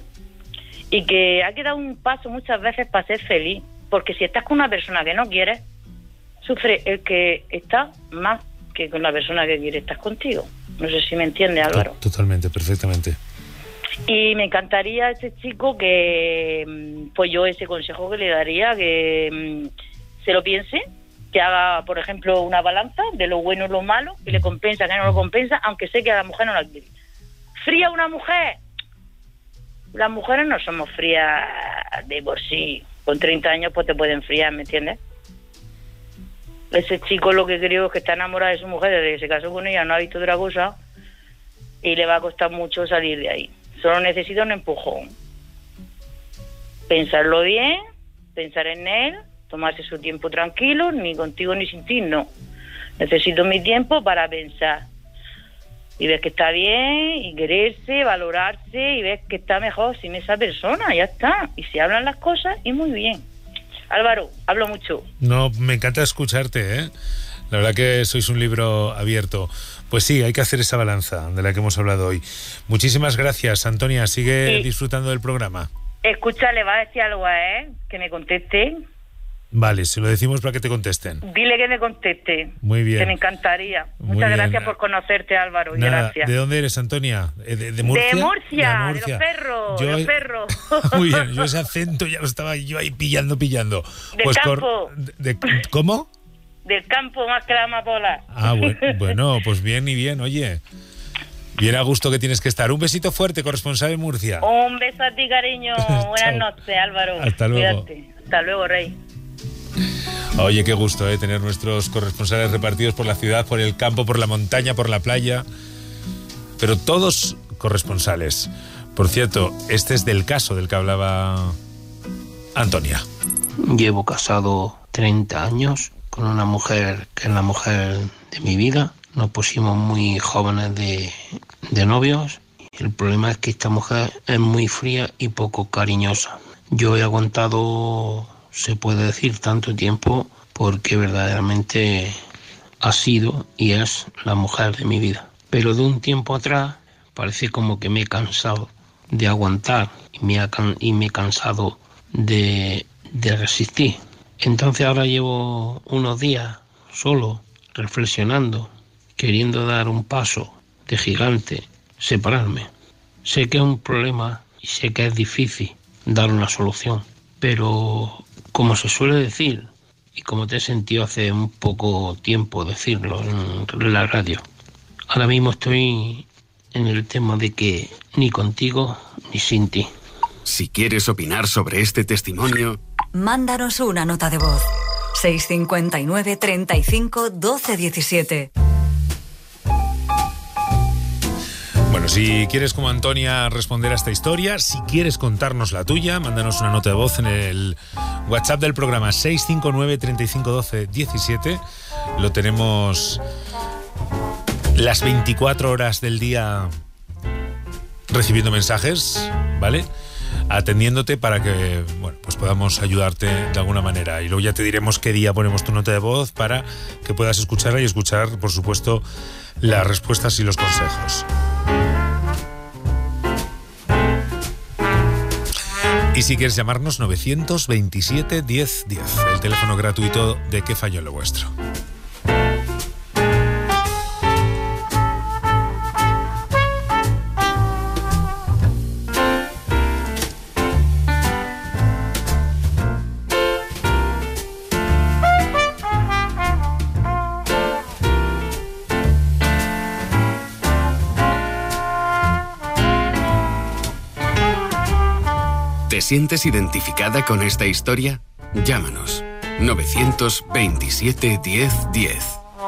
y que hay que dar un paso muchas veces para ser feliz, porque si estás con una persona que no quieres, sufre el que está más que con la persona que quiere estar contigo. No sé si me entiende, Álvaro. Totalmente, perfectamente. Y me encantaría a ese chico que, mm, pues yo ese consejo que le daría, que mm, se lo piense, que haga, por ejemplo, una balanza de lo bueno y lo malo, que le compensa, que no lo compensa, aunque sé que a la mujer no la quiere. ¿Fría una mujer? Las mujeres no somos frías de por sí. Con treinta años pues te pueden enfriar, ¿me entiendes? Ese chico lo que creo es que está enamorado de su mujer desde que se casó con ella, no ha visto otra cosa y le va a costar mucho salir de ahí. Solo necesita un empujón. Pensarlo bien, pensar en él, tomarse su tiempo tranquilo, ni contigo ni sin ti, no. Necesito mi tiempo para pensar. Y ves que está bien, y quererse, valorarse, y ves que está mejor sin esa persona, ya está. Y se hablan las cosas y muy bien. Álvaro, hablo mucho. No, me encanta escucharte, ¿eh? La verdad que sois un libro abierto. Pues sí, hay que hacer esa balanza de la que hemos hablado hoy. Muchísimas gracias, Antonia. Sigue Sí. disfrutando del programa. Escucha, le va a decir algo a él, que me conteste. Vale, se lo decimos para que te contesten. Dile que me conteste. Muy bien. Que me encantaría. Muy Muchas bien. gracias por conocerte, Álvaro. Y Nada, gracias. ¿de dónde eres, Antonia? ¿De, de, de Murcia? De Murcia, de, Murcia. los perros, Yo- de los perros. Muy bien, yo ese acento ya lo estaba yo ahí pillando, pillando. Del Pues cor- campo. de- de- ¿Cómo? Del campo más que la amapola. Ah, bueno, bueno, pues bien y bien, oye. Bien a gusto que tienes que estar. Un besito fuerte, corresponsal en Murcia. Un beso a ti, cariño. Buenas Chao. noches, Álvaro. Hasta luego. Cuídate. Hasta luego, Rey. Oye, qué gusto, ¿eh? Tener nuestros corresponsales repartidos por la ciudad, por el campo, por la montaña, por la playa. Pero todos corresponsales. Por cierto, este es del caso del que hablaba Antonia. Llevo casado treinta años con una mujer que es la mujer de mi vida. Nos pusimos muy jóvenes de, de novios. El problema es que esta mujer es muy fría y poco cariñosa. Yo he aguantado, se puede decir, tanto tiempo porque verdaderamente ha sido y es la mujer de mi vida. Pero de un tiempo atrás parece como que me he cansado de aguantar y me, ha, can- y me he cansado de, de resistir. Entonces ahora llevo unos días solo, reflexionando, queriendo dar un paso de gigante, separarme. Sé que es un problema y sé que es difícil dar una solución, pero como se suele decir, y como te he sentido hace un poco tiempo decirlo en la radio, ahora mismo estoy en el tema de que ni contigo ni sin ti. Si quieres opinar sobre este testimonio, Mándanos una nota de voz. seis cinco nueve, treinta y cinco, doce diecisiete. Bueno, si quieres como Antonia responder a esta historia, si quieres contarnos la tuya, mándanos una nota de voz en el WhatsApp del programa seis cinco nueve, treinta y cinco, doce diecisiete. Lo tenemos las veinticuatro horas del día recibiendo mensajes, ¿vale? Atendiéndote para que, bueno, pues podamos ayudarte de alguna manera. Y luego ya te diremos qué día ponemos tu nota de voz para que puedas escucharla y escuchar, por supuesto, las respuestas y los consejos. Y si quieres llamarnos, novecientos veintisiete, diez diez, el teléfono gratuito de ¿Qué falló en lo vuestro? ¿te sientes identificada con esta historia? Llámanos. novecientos veintisiete, diez diez.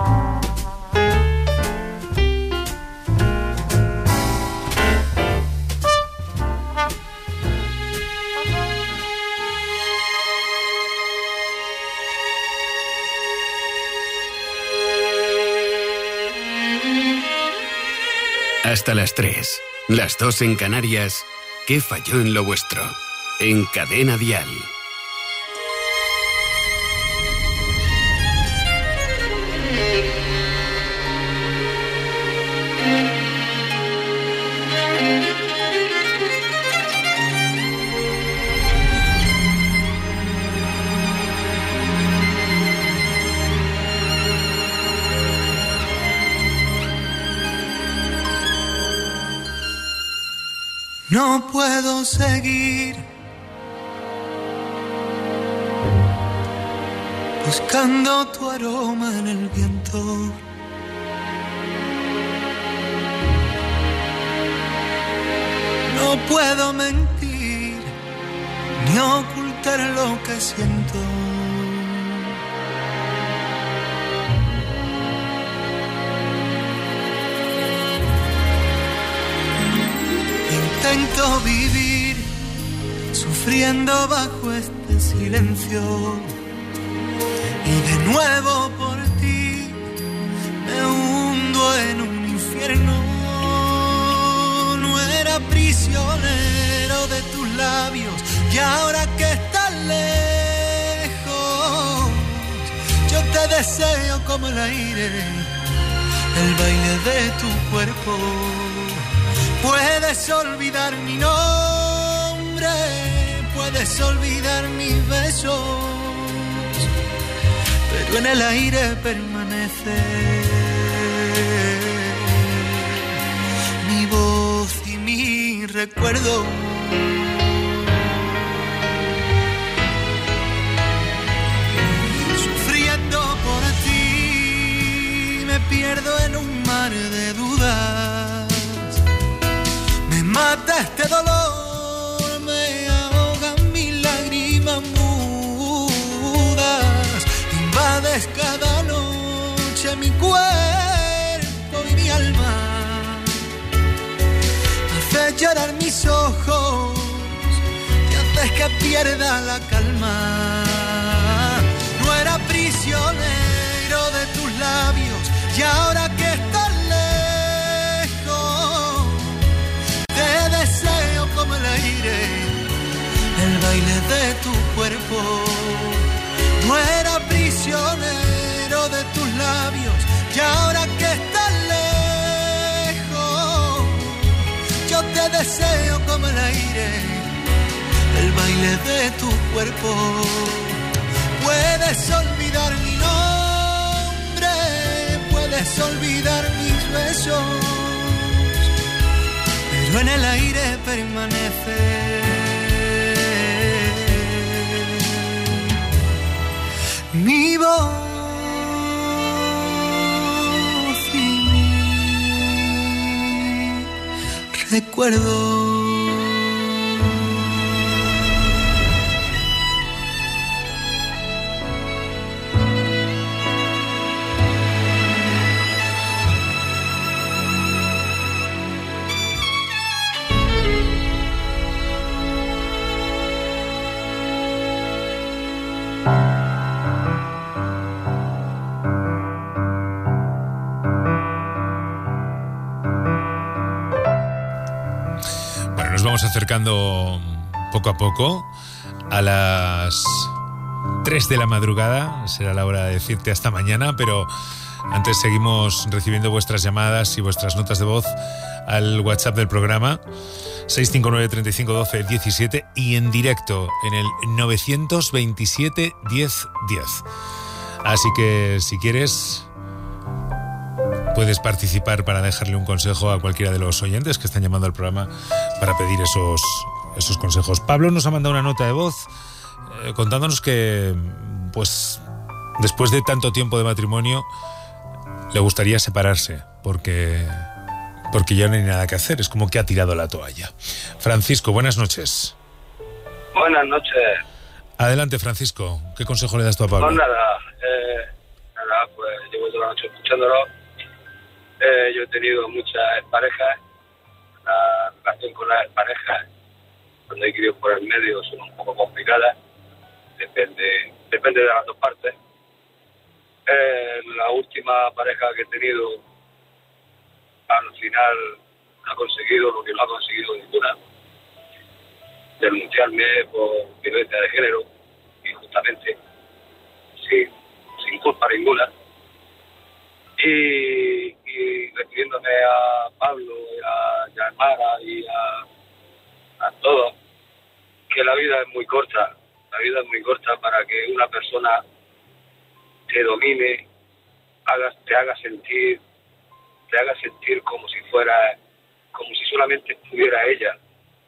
Hasta las tres, las dos en Canarias. ¿Qué falló en lo vuestro? En Cadena Dial. No puedo seguir buscando tu aroma en el viento. No puedo mentir ni ocultar lo que siento. Intento vivir sufriendo bajo este silencio y de nuevo por ti me hundo en un infierno. No era prisionero de tus labios y ahora que estás lejos yo te deseo como el aire, el baile de tu cuerpo. Puedes olvidar mi nombre, puedes olvidar mis besos, pero en el aire permanece mi voz y mi recuerdo. Sufriendo por ti me pierdo en un mar de dudas. Mata este dolor, me ahogan mis lágrimas mudas. Invades cada noche mi cuerpo y mi alma. Haces llorar mis ojos y haces que pierda la calma. No era prisionero de tus labios y ahora que estás te deseo como el aire, el baile de tu cuerpo. No era prisionero de tus labios y ahora que estás lejos yo te deseo como el aire, el baile de tu cuerpo. Puedes olvidar mi nombre, puedes olvidar mis besos, pero en el aire permanece mi voz y mi recuerdo. Vamos acercando poco a poco a las tres de la madrugada. Será la hora de decirte hasta mañana, pero antes seguimos recibiendo vuestras llamadas y vuestras notas de voz al WhatsApp del programa seis cinco nueve, treinta y cinco, doce, diecisiete y en directo en el novecientos veintisiete, diez, diez. Así que si quieres puedes participar para dejarle un consejo a cualquiera de los oyentes que están llamando al programa para pedir esos, esos consejos. Pablo nos ha mandado una nota de voz eh, contándonos que, pues, después de tanto tiempo de matrimonio, le gustaría separarse porque, porque ya no hay nada que hacer. Es como que ha tirado la toalla. Francisco, buenas noches. Buenas noches. Adelante, Francisco. ¿Qué consejo le das tú a Pablo? Pues nada, eh, nada, pues llevo toda la noche escuchándolo. Eh, yo he tenido muchas parejas. La relación con las parejas, cuando hay críos por el medio, son un poco complicadas. Depende, depende de las dos partes. Eh, la última pareja que he tenido, al final, ha conseguido lo que no ha conseguido ninguna. Denunciarme por violencia de género, injustamente, sin, sin culpa ninguna. Y, y refiriéndome a Pablo y a, y a Mara y a, a todos, que la vida es muy corta, la vida es muy corta para que una persona te domine, haga, te haga sentir, te haga sentir como si fuera, como si solamente estuviera ella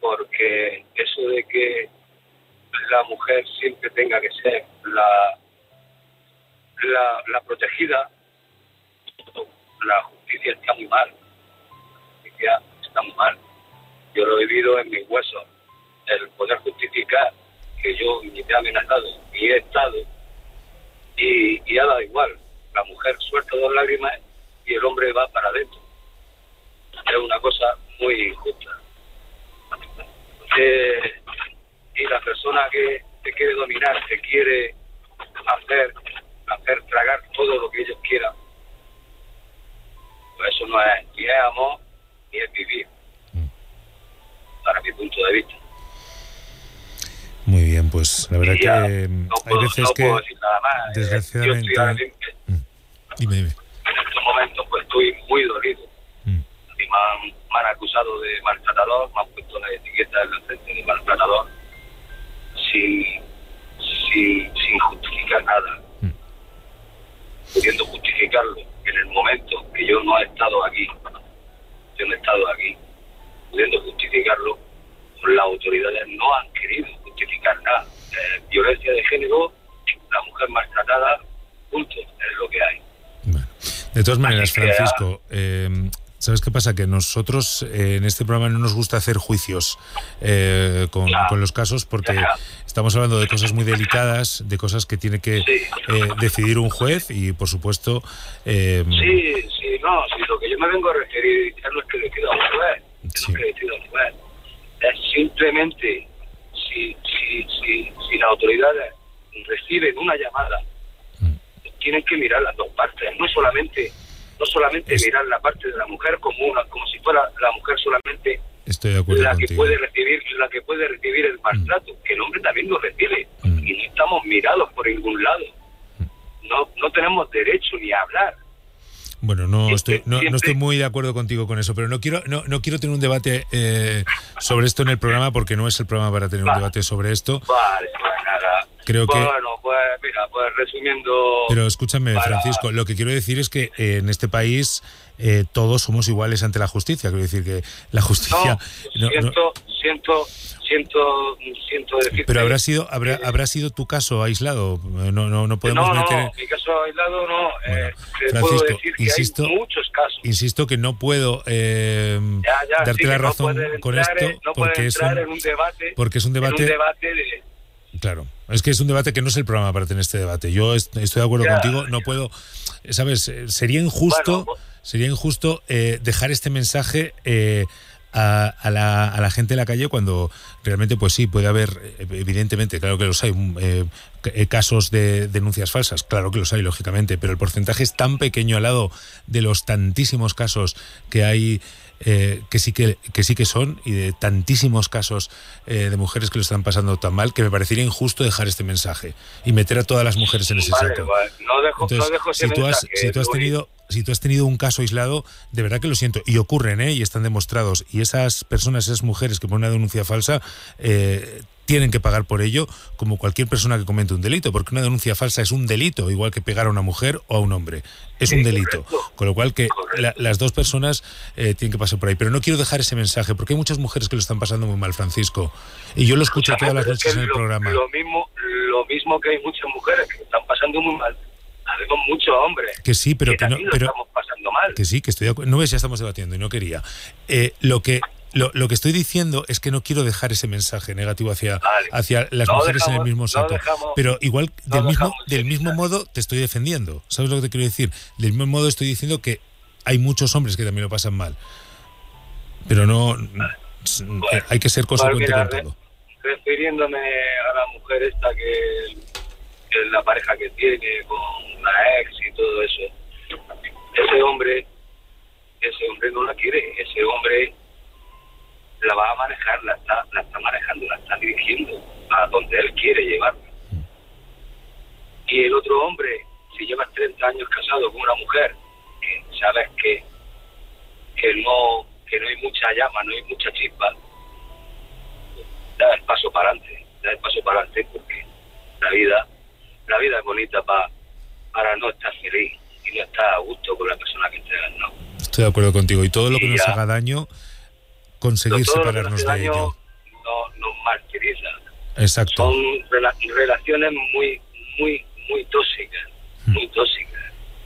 porque eso de que la mujer siempre tenga que ser la la, la protegida, la justicia está muy mal. La justicia está muy mal. Yo lo he vivido en mis huesos, el poder justificar que yo ni te he amenazado ni he estado, y, y ha dado igual. La mujer suelta dos lágrimas y el hombre va para adentro. Es una cosa muy injusta. Eh, y la persona que te quiere dominar, te quiere hacer hacer tragar todo lo que ellos quieran, pues eso no es ni es amor ni es vivir, para mi punto de vista. Muy bien, pues la verdad ya, que no hay puedo, veces no que puedo decir nada más. desgraciadamente... Yo estoy ahora mismo, Dime, dime. en estos momentos pues estoy muy dolido. Mm. Y me han, me han acusado de maltratador, me han puesto la etiqueta en la frente de maltratador sin, sin, sin justificar nada. Mm. Pudiendo justificarlo en el momento que yo no he estado aquí, yo no he estado aquí, pudiendo justificarlo, pues las autoridades no han querido justificar nada. Eh, violencia de género, la mujer maltratada, punto, es lo que hay. De todas maneras, Francisco, eh, ¿sabes qué pasa? Que nosotros eh, en este programa no nos gusta hacer juicios eh, con, con los casos, porque estamos hablando de cosas muy delicadas, de cosas que tiene que eh, decidir un juez y, por supuesto... Eh, sí, sí, no, sí, lo que yo me vengo a referir es lo que decida un juez, es Sí. lo que decida un juez. Es simplemente, si, si, si, si las autoridades reciben una llamada, tienen que mirar las dos partes, no solamente no solamente es, mirar la parte de la mujer como una como si fuera la mujer solamente estoy de acuerdo la contigo. que puede recibir la que puede recibir el maltrato, mm. que el hombre también lo recibe, mm. y no estamos mirados por ningún lado. No no tenemos derecho ni a hablar. Bueno, no siempre, estoy no, siempre. no estoy muy de acuerdo contigo con eso, pero no quiero no, no quiero tener un debate eh, sobre esto en el programa, porque no es el programa para tener vale. un debate sobre esto. Vale, pues nada. Creo bueno, que... Bueno, pues mira, pues resumiendo... Pero escúchame, para... Francisco, lo que quiero decir es que eh, en este país eh, todos somos iguales ante la justicia. Quiero decir que la justicia... No, siento, no, no... siento, siento, siento decirte... Pero habrá sido habrá, habrá sido tu caso aislado. No no no podemos no, no, meter... No, mi caso aislado no. Bueno, eh, te Francisco, puedo decir que insisto, hay muchos casos. Insisto que no puedo eh, ya, ya, darte sí, la no razón con esto, no porque, es un, en un debate, porque es un debate... En un debate de... Claro, es que es un debate que no es el programa para tener este debate. Yo estoy de acuerdo ya, contigo, no ya. puedo, ¿sabes? Sería injusto, bueno, sería injusto eh, dejar este mensaje eh, a, a, la, a la gente de la calle cuando realmente, pues sí, puede haber, evidentemente, claro que los hay, eh, casos de denuncias falsas, claro que los hay, lógicamente, pero el porcentaje es tan pequeño al lado de los tantísimos casos que hay. Eh, que sí que, que sí que son, y de tantísimos casos eh, de mujeres que lo están pasando tan mal, que me parecería injusto dejar este mensaje y meter a todas las mujeres en ese vale, saco. Vale. No dejo, Entonces, no dejo si, tú has, si tú has tenido si tú has tenido un caso aislado, de verdad que lo siento, y ocurren, ¿eh? Y están demostrados, y esas personas, esas mujeres que ponen una denuncia falsa, eh, tienen que pagar por ello, como cualquier persona que comete un delito, porque una denuncia falsa es un delito, igual que pegar a una mujer o a un hombre. Es sí, un delito. Correcto. Con lo cual que la, las dos personas eh, tienen que pasar por ahí. Pero no quiero dejar ese mensaje, porque hay muchas mujeres que lo están pasando muy mal, Francisco. Y yo lo escucho Escúchame, todas las noches es en el lo, programa. Lo mismo, lo mismo que hay muchas mujeres que lo están pasando muy mal. Habemos muchos hombres que sí, pero que, que no, lo pero estamos pasando mal. Que sí, que estoy de acuerdo. No ves, ya estamos debatiendo y no quería. Eh, lo que Lo, lo que estoy diciendo es que no quiero dejar ese mensaje negativo hacia, vale. hacia las no mujeres dejamos, en el mismo saco. No dejamos, pero igual, no del mismo del mismo modo, te estoy defendiendo. ¿Sabes lo que te quiero decir? Del mismo modo estoy diciendo que hay muchos hombres que también lo pasan mal. Pero no... Vale. Bueno, hay que ser consecuente vale, mira, con todo. Refiriéndome a la mujer esta que, que es la pareja que tiene con la ex y todo eso. Ese hombre, ese hombre no la quiere. Ese hombre... la va a manejar, la está, la está manejando, la está dirigiendo a donde él quiere llevarla. Y el otro hombre, si llevas treinta años casado con una mujer, que sabes que que no que no hay mucha llama, no hay mucha chispa, da el paso para adelante, da el paso para adelante, porque la vida la vida es bonita para para no estar feliz y no estar a gusto con la persona que te ¿no? Estoy de acuerdo contigo, y todo lo que y nos ya, haga daño, conseguir separarnos de ello. nos martiriza. Exacto. Son rela- relaciones muy, muy, muy tóxicas, muy tóxicas.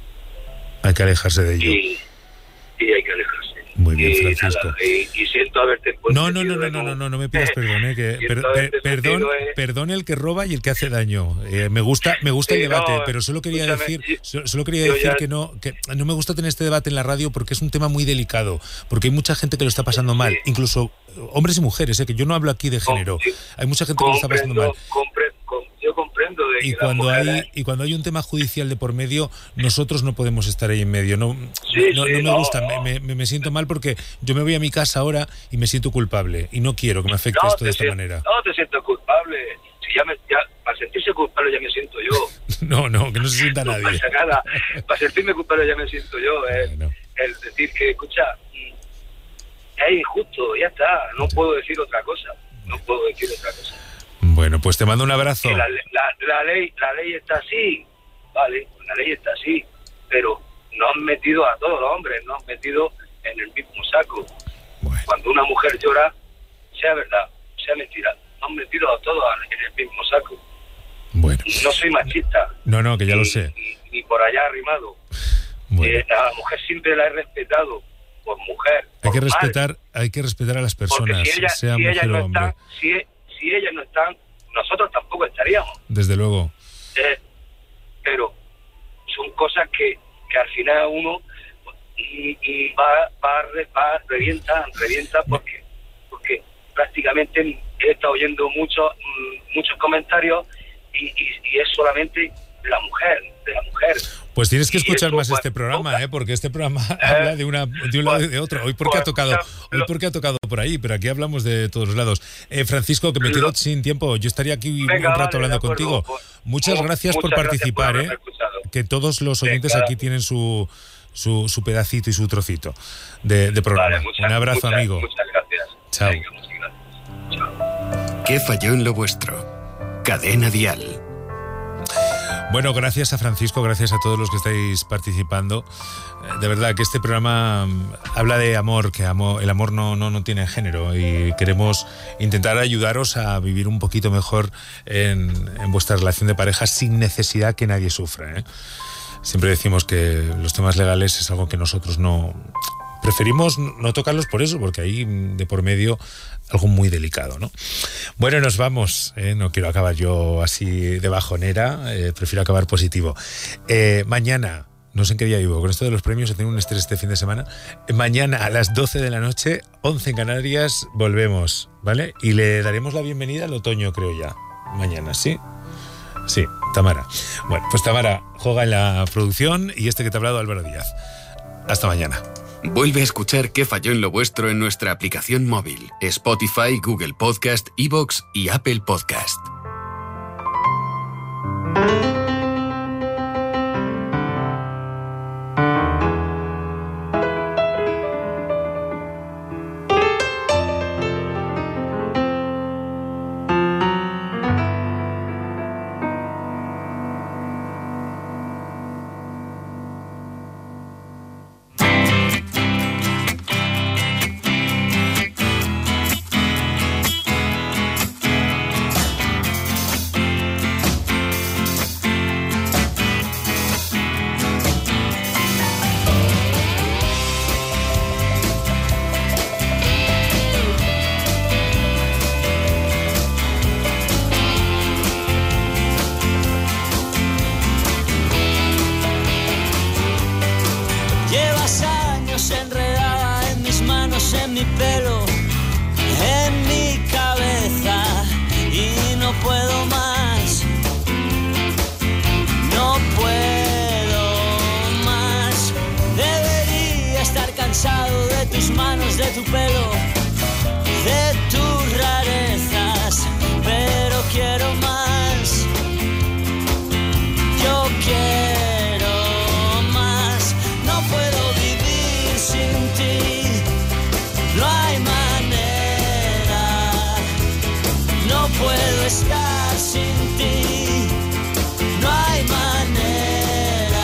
Hay que alejarse de ello. Y, y hay que alejarse. Muy bien, y, Francisco. nada, y, y siento haberte puesto. No, no, no, no, no, no, no, no me pidas perdón, eh, que per, per, perdón, perdón el que roba y el que hace daño. Eh, me gusta, me gusta Sí, el debate, no, pero solo quería escúchame, decir, yo- solo quería yo decir ya- que no, que no me gusta tener este debate en la radio porque es un tema muy delicado, porque hay mucha gente que lo está pasando mal, incluso hombres y mujeres, eh, que yo no hablo aquí de género. Hay mucha gente que lo está pasando mal. Compre- com- yo comprendo de Y que cuando las hay mujeres- y cuando hay un tema judicial de por medio, nosotros no podemos estar ahí en medio. No, Sí, no, sí, no me no, gusta, me, me, me siento mal porque yo me voy a mi casa ahora y me siento culpable y no quiero que me afecte no esto de te esta siento- manera. No te siento culpable. Si ya me, ya, para sentirse culpable ya me siento yo. No, no, que no se sienta No nadie. pasa nada. Para sentirme culpable ya me siento yo. El, el decir que, escucha, mm, es injusto, ya está. No puedo decir otra cosa. No puedo decir otra cosa. Bueno, pues te mando un abrazo. Que la, la, la ley la ley está así, vale, la ley está así, pero no han metido a todos los hombres, no han metido en el mismo saco. Cuando una mujer llora, sea verdad, sea mentira, no han metido a todos en el mismo saco. Bueno. No soy machista, No, no, que ya lo sé. ni por allá arrimado. Eh, a la mujer siempre la he respetado por mujer. Hay que por madre. respetar, hay que respetar a las Porque personas, si, ella, sea si ellas mujer no o hombre. están, si, si ellas no están, nosotros tampoco estaríamos. Desde luego. Eh, pero son cosas que, que al final uno y, y va, va, va, revienta, revienta porque, porque prácticamente he estado oyendo muchos muchos comentarios y, y, y es solamente de la mujer, de la mujer. Pues tienes que Y escuchar esto, más pues, este programa, ¿eh? Porque este programa habla de una de un lado y de otro. Hoy porque ha tocado, hoy porque ha tocado por ahí, pero aquí hablamos de todos los lados. Eh, Francisco, que me quedo sin tiempo. Yo estaría aquí Venga, un rato vale, hablando de acuerdo. contigo. Muchas Mu- gracias por muchas gracias por participar, haberme ¿eh? escuchado. Que todos los oyentes Venga. aquí tienen su, su su pedacito y su trocito de, de programa. Vale, muchas- un abrazo, muchas- amigo. Muchas gracias. Chao. Venga, muchas gracias. ¿Qué falló en lo vuestro? Cadena Dial. Bueno, gracias a Francisco, gracias a todos los que estáis participando. Eh, De verdad que este programa mm, habla de amor, que amo- el amor no, no, no tiene género y queremos intentar ayudaros a vivir un poquito mejor en, en vuestra relación de pareja sin necesidad que nadie sufra, ¿eh? Siempre decimos que los temas legales es algo que nosotros no... Preferimos no tocarlos por eso, porque hay mm, de por medio algo muy delicado, ¿no? Bueno, nos vamos. ¿eh? No quiero acabar yo así de bajonera, eh, prefiero acabar positivo. Eh, mañana, no sé en qué día vivo, con esto de los premios he tenido un estrés este fin de semana. Eh, mañana a las doce de la noche, once en Canarias, volvemos, ¿vale? Y le daremos la bienvenida al otoño, creo ya. Mañana, ¿sí? Sí, Tamara. Bueno, pues Tamara juega en la producción y este que te ha hablado, Álvaro Díaz. Hasta mañana. Vuelve a escuchar ¿Qué falló en lo vuestro? En nuestra aplicación móvil, Spotify, Google Podcast, iVoox y Apple Podcast. Llevas años enredada en mis manos, en mi pelo, en mi cabeza y no puedo más, no puedo más. Debería estar cansado de tus manos, de tu pelo, de tus rarezas, pero quiero más, yo quiero más. No puedo vivir sin ti, no hay manera. No puedo estar sin ti, no hay manera.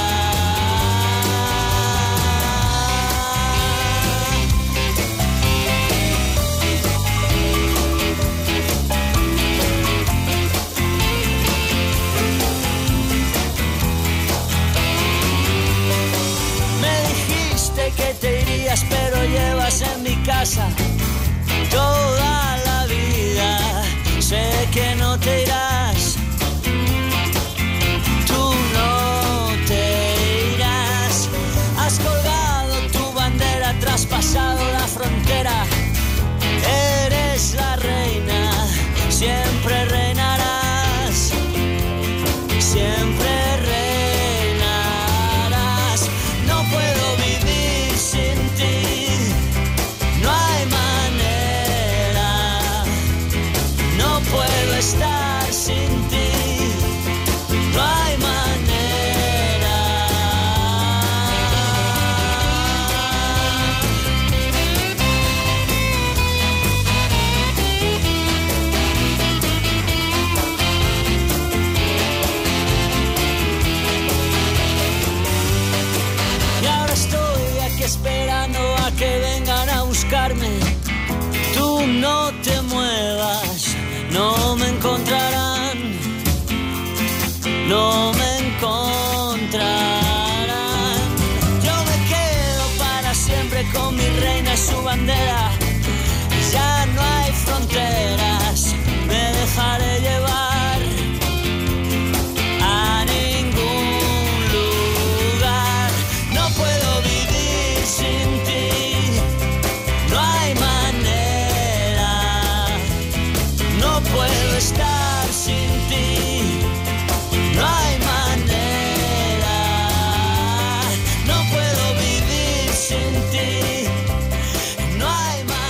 buscarme, tú no te mueves.